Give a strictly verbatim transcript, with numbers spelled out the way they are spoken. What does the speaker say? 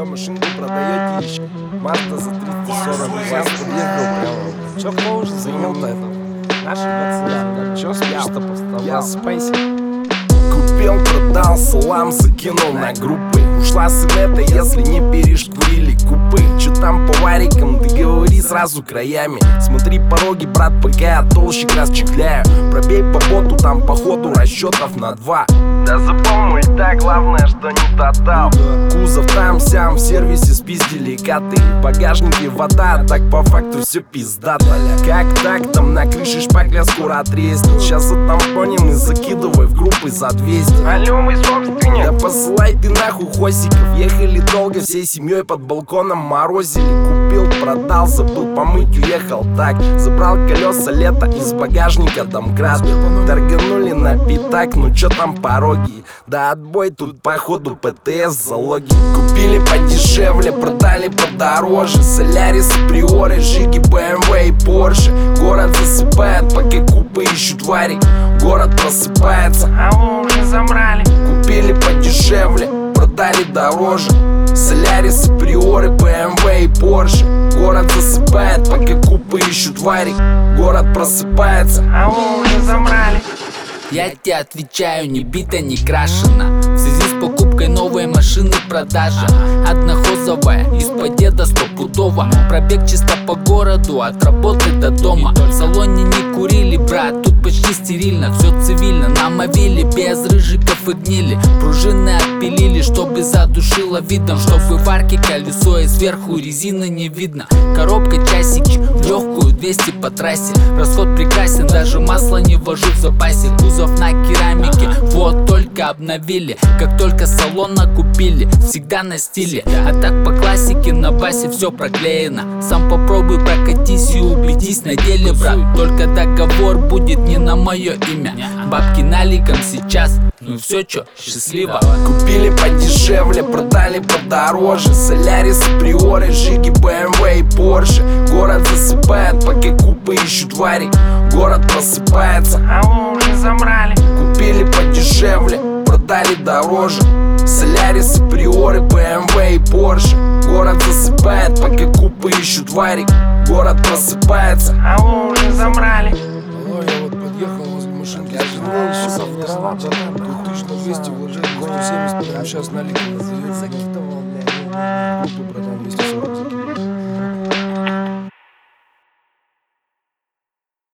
Че, машинку продаете еще? Мазда за триста сорок. Сейчас подъехал прямо. Че, кто уже занял-то это? Наши пацаны. Че спишь-то по столам? Я спайси. Купил, продал, салам закинул на группы. Ушла с инета, если не перешкурили купы. Че там по варикам, ты говори сразу краями. Смотри пороги, брат, пока я толщик расчехляю. Пробей по боту, там походу расчетов на два. Да запомни, так главное, что не тотал. Кузов там сям, в сервисе спиздили коты. В багажнике вода, так по факту все пиздато. Как так, там на крыше шпакля скоро отрезнет. Сейчас затампоним и закидывай в группы за двести. Алло, мой собственник. Да посылай ты нахуй хосиков. Ехали долго, всей семьей под балконом морозили. Купил, продал, забыл помыть, уехал так. Забрал колеса лето из багажника домкрат. Торганули на пятак, ну чё там пороги. Да отбой, тут походу ПТС залоги. Купили подешевле, продали подороже. Солярисы, Приоры, Жиги, БМВ и Порше. Город засыпает, пока купы ищут варик. Город просыпается, а вы уже забрали. Купили подешевле, продали дороже. Солярисы, Приоры, БМВ и Порше. Город засыпает, пока купы ищут варик. Город просыпается, а вы уже забрали. Я тебе отвечаю, не бита, не крашена. В связи с покупкой новой машины продажа. Однохозовая, из-под деда стопудово. Пробег чисто по городу, от работы до дома. В салоне не курили, брат, тут почти стерильно. Все цивильно, на мобиле, без рыжиков и гнили. Пружины отпилили, чтобы задушило видом. Чтобы в арке колесо и сверху резины не видно. Коробка часики, в легкую двести по трассе. Расход прекрасен, даже масло не вожу в запасе. Кузов на керамике, вот только обновили. Как только салона купили, всегда на стиле. А так по классике на басе все проклеено. Сам попробуй прокатись и убедись на деле, брат. Только договор будет не на мое имя. Бабки наликом сейчас, ну все чё, счастливо. Купили подешевле, продали подороже. Солярисы, Приоры, Жиги, БМВ и Порше. Город засыпает, пока купы ищут варик. Город просыпается, а вы уже забрали. Купили подешевле, продали дороже. Солярисы, Приоры, БМВ и Порше. Город засыпает, пока купы ищут варик. Город просыпается, а вы уже забрали. Алло, я вот подъехал возле машинки, развернул, все две тысячи двести вложил, сто семьдесят, прямо сейчас налик.